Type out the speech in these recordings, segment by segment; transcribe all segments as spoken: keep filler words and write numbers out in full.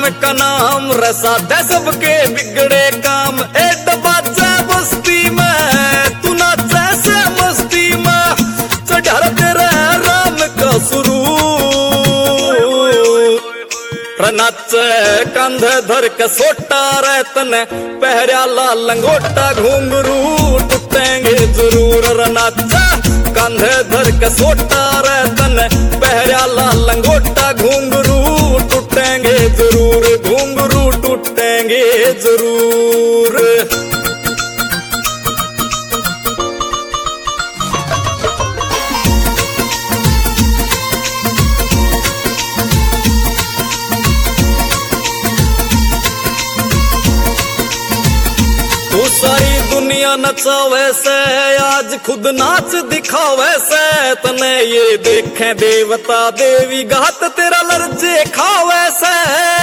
का नाम रसा दे सबके बिगड़े काम। ए डबाचा बस्ती में तू नाचा से मस्ती में चढ़ा तेरा राम का सुरूर। नाचे कंधे धर के सोटा रे तने पहरा ला लंगोटा घुंघरू टूटेंगे जरूर। नाचा कंधे धर के सोटा रे तने पहरा ला लंगोटा घुंघरू टूटेंगे जरूर, घुंघरू टूटेंगे जरूर। तू सारी दुनिया नचावे से आज खुद नाच दिखावे से तने ये देखें देवता देवी घात तेरा लर्जे खावे से।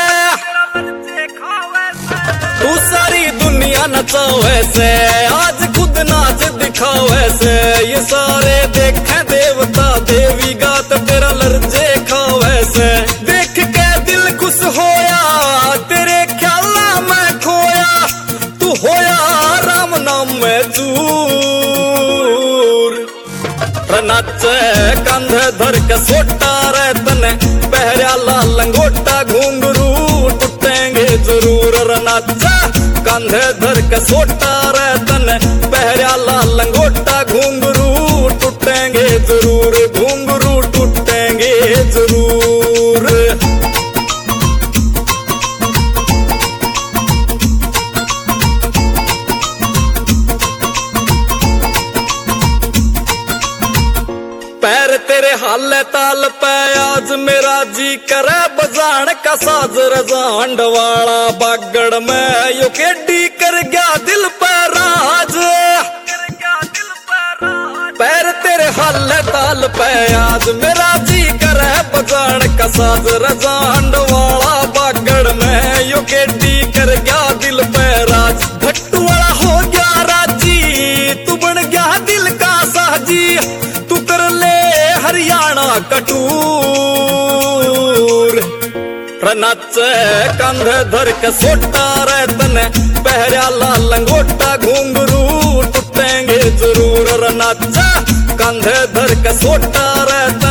तू सारी दुनिया नचावे से आज खुद नाच दिखावे से ये सारे देखें देवता देवी घात तेरा लर्जे खावे से। देख के दिल खुश होया तेरे ख्याला में खोया तू होया राम नाम में चूर। नाचे कंधे धर के सोटा रे तने पहरा ला लंगोटा घुंघरू टूटेंगे जरूर। नाचा कंधे धर के सोटा रे तने पहरा ला लंगोटा घुंघरू टूटेंगे जरूर, घुंघरू टूटेंगे जरूर। पैर तेरे हाल ताल पे आज मेरा जी करे बजान का साज रजांड वाला बागड़ में यो केडी कर गया दिल पे राज। पैर तेरे हाल ताल पे आज मेरा जी करे बजान का साज रजांड वाला बागड़ में यो केडी कर गया दिल पे राज। भट्टू वाला हो गया राजी तू बन गया दिल का साजी तू कर ले हरियाणा कटूर। नाचे कंधे धर के सोटा रे तने पहरा ला लंगोटा घुंघरू टूटेंगे जरूर। नाचा कंधे धर के सोटा रे